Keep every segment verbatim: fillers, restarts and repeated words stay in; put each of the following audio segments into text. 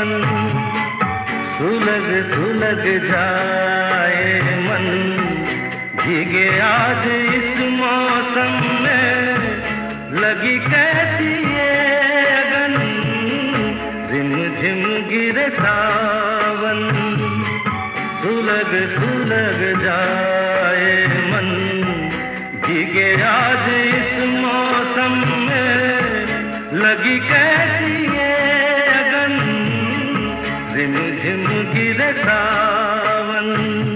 सुलग सुलग जाए मन, भीगे आज इस मौसम में, लगी कैसी ये अगन, रिम झिम गिरे सावन। सुलग सुलग जाए मन, भीगे आज इस मौसम में, लगी कैसी ये अगन, रिम झिम गिरे सावन।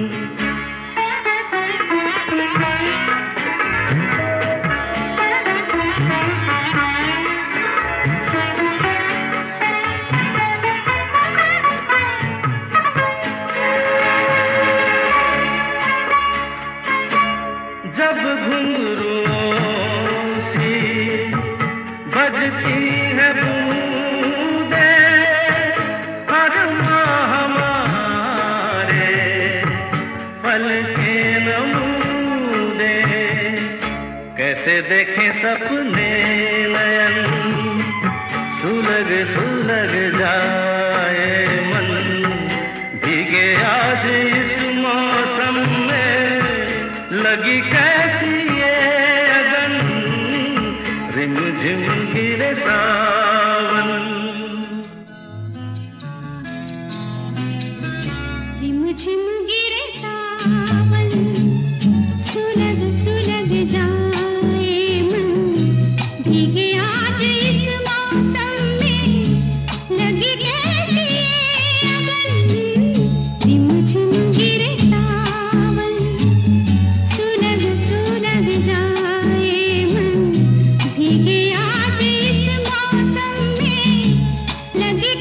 जब घुंघरूओं सी बजती है बूंदे, हर माह हमारे पलके नमूदे, कैसे देखें सपने नयन, सुलग सुलग जाए मन, भीगे आज इस मौसम में, लगी कैसी ये अगन, रिम झिम गिरे सावन। रिम झिम गिरे सावन, सुलग सुलग जाए मन, भीगे आज इस मौसम में, लगी कैसी ये अगन, रिम झिम गिरे सावन, सुलग सुलग जाए मन, भीगे आज इस मौसम में, लगी